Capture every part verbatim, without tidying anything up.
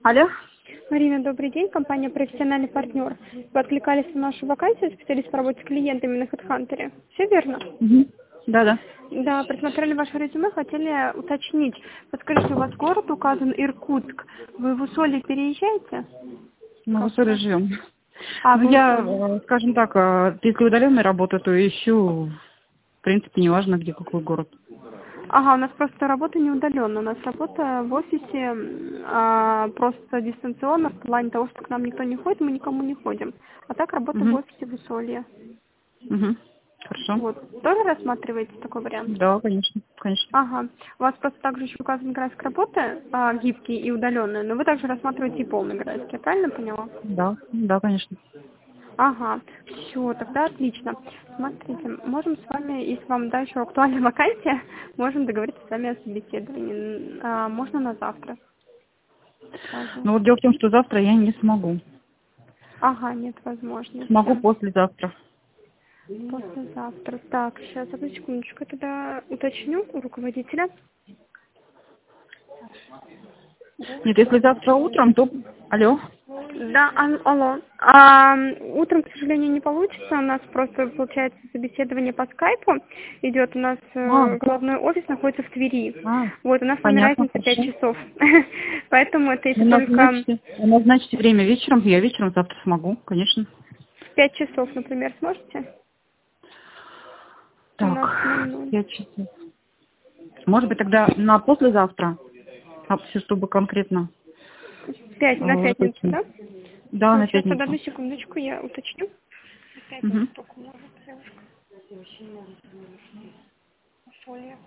Алло. Марина, добрый день. Компания «Профессиональный партнер». Вы откликались на нашу вакансию специалист по работе с клиентами на HeadHunter. Все верно? Угу. Да, да. Да, просмотрели ваше резюме, хотели уточнить. Подскажите, у вас город указан Иркутск. Вы в Усолье переезжаете? Мы в Усолье живем. А, Ну, вы я, Усолье. э, скажем так, э, если удаленная работа, то ищу, в принципе, неважно, где какой город. Ага, у нас просто работа не удаленная. У нас работа в офисе а, просто дистанционно, в плане того, что к нам никто не ходит, мы никому не ходим. А так работа в Угу. офисе в Усолье. Угу. Хорошо. Вот. Тоже рассматриваете такой вариант? Да, конечно, конечно. Ага. У вас просто также еще указан график работы, а, гибкий и удаленный, но вы также рассматриваете и полный график, я правильно поняла? Да, да, конечно. Ага. Все, тогда отлично. Смотрите, можем с вами, если вам дальше актуальна вакансия, можем договориться с вами о собеседовании. А, можно на завтра. Сразу. Но вот дело в том, что завтра я не смогу. Ага, нет возможности. Смогу послезавтра. Послезавтра. Так, сейчас, одну секундочку, я тогда уточню у руководителя. Нет, если завтра утром, то... Алло? Да, ал- алло. А, утром, к сожалению, не получится. У нас просто, получается, собеседование по скайпу идет. У нас А, э, головной офис находится в Твери. а, Вот, у нас с вами понятно, разница пять хорошо. часов. Поэтому это если Ну, только назначьте, назначьте время вечером, я вечером завтра смогу, конечно. в пять часов, например, сможете? У нас Так, ноль ноль. пять часов. Может быть, тогда на послезавтра? А все, чтобы конкретно. Пять, э, на уже пятницу, точно. да? Да, Ну, на сейчас, тогда одну пятницу. секундочку, я уточню. На пятницу Угу. только может, девушка. Условия.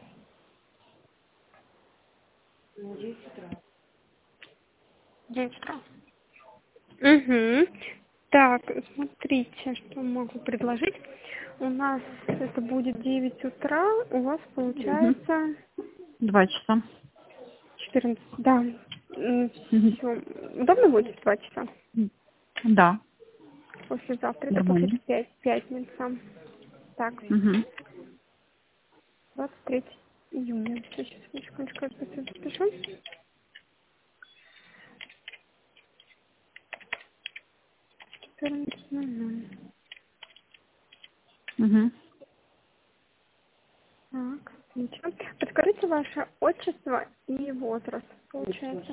девять утра. Угу. Так, смотрите, что могу предложить. У нас это будет девять утра, у вас Угу. получается Два часа. четырнадцать. Да. Угу. Все. Удобно будет в два часа? Да, Послезавтра. Это нормально. получается пять, пятница. Так, Угу. двадцать третьего июня. Сейчас, секундочку, я просто запишу. четырнадцать ноль ноль. Угу. Так, отлично. Подскажите ваше отчество и возраст, получается.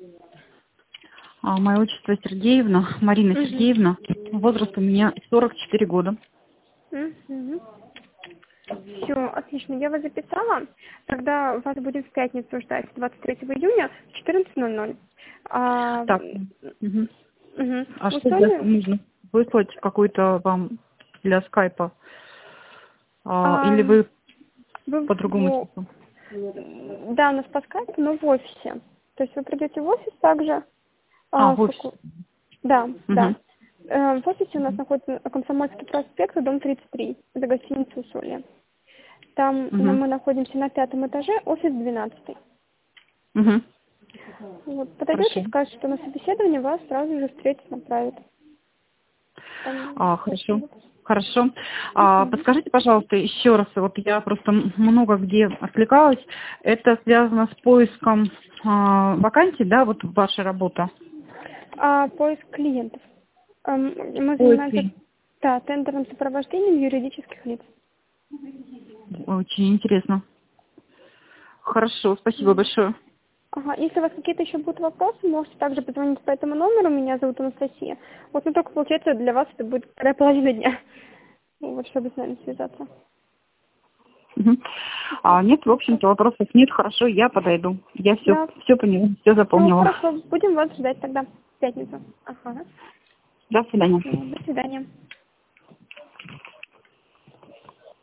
А, мое отчество Сергеевна, Марина Угу. Сергеевна. Возраст у меня сорок четыре года. Угу. Все, отлично, я вас записала. Тогда вас будем в пятницу ждать, двадцать третьего июня в четырнадцать ноль ноль. А, Так. Угу. угу. А что для Условия? нужно? Выслать какой-то вам для скайпа? А, А, или вы вы по другому в... часу? Да, у нас по скайпу, но в офисе. То есть вы придете в офис также. А, А, в в офисе. каку- Да, да. Угу. Э, В офисе у нас находится Комсомольский проспект, дом тридцать три. Это гостиница «Усолье». Там Угу. мы находимся на пятом этаже, офис двенадцатый. Угу. Вот, подойдете, Хорошо. скажете, что на собеседование вас сразу же встретить направят. Там А, точно хорошо. вот. Хорошо. А, Мгм. подскажите, пожалуйста, еще раз, вот я просто м- много где отвлекалась. Это связано с поиском а, вакансий, да, вот ваша работа? А поиск клиентов. Эм, Мы занимаемся, Поиски. да, тендерным сопровождением юридических лиц. Очень интересно. Хорошо, спасибо большое. Ага, если у вас какие-то еще будут вопросы, можете также позвонить по этому номеру. Меня зовут Анастасия. Вот, но только получается для вас это будет вторая половина дня. Вот, чтобы с нами связаться. Мгм. А, нет, в общем-то, вопросов нет. Хорошо, я подойду. Я все, Да. все поняла, все Ну, запомнила. хорошо, будем вас ждать тогда в пятницу. Ага. До свидания. Ну, до свидания.